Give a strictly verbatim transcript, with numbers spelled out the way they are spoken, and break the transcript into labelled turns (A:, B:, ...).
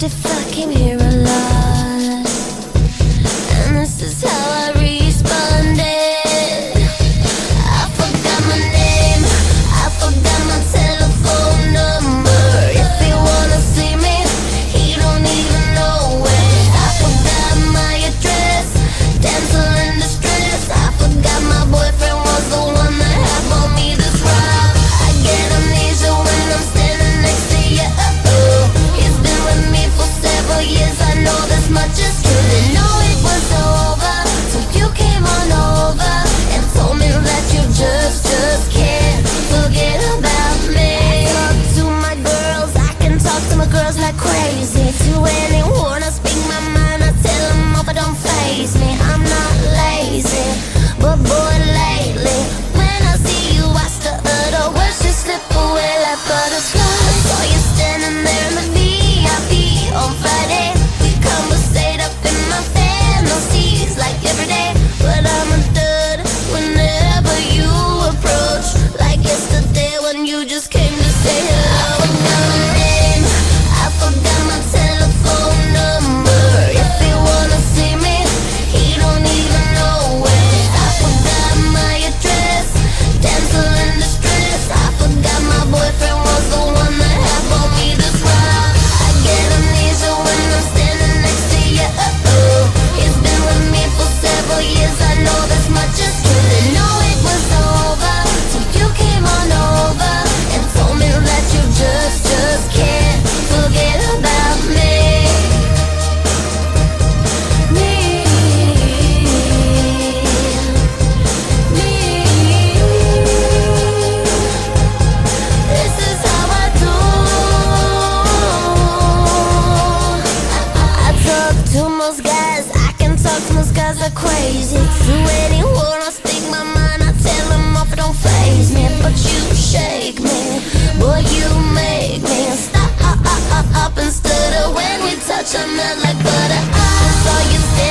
A: if I came here a lot, and this is how I responded. I forgot my name, I forgot my telephone number. If he wanna see me, he don't even know it. I forgot my address, damsel in distress. I forgot my boyfriend was the one that had bought me this rock. I get amnesia when I'm standing next to you. Uh-oh, he's been with me for several years. I know this much is true. Didn't know it was over, so you came on over and told me that you just, just can't forget about me. I talk to my girls, I can talk to my girls like crazy. To anyone I speak my mind, I tell them off, it don't faze me. I'm not lazy, but boy lately, when I see you I stutter, the words just slip away like butterflies. I saw you standing there in the V I P on Friday. We conversate up in my fantasies like every day, but I'm a dud whenever you approach, like yesterday when you just came to say hello. I forgot my name, I forgot my telephone number. If he wanna see me, he don't even know it. I forgot my address, damsel in distress. I forgot my boyfriend was the one that had bought me this rock. I get amnesia when I'm standing next to you. Uh-oh, he's been with me for several years. I know this much is true. Didn't know it was over, so you came on over and told me that you just, just can't forget about me. Me, me. This is how I do. I, I, I talk to most guys, I can talk to most guys like crazy. To anyone I speak my mind, I tell them off, it don't faze me. But you shake me, boy, you make me stop up and stutter when we touch. I'm not like butter. I saw you stand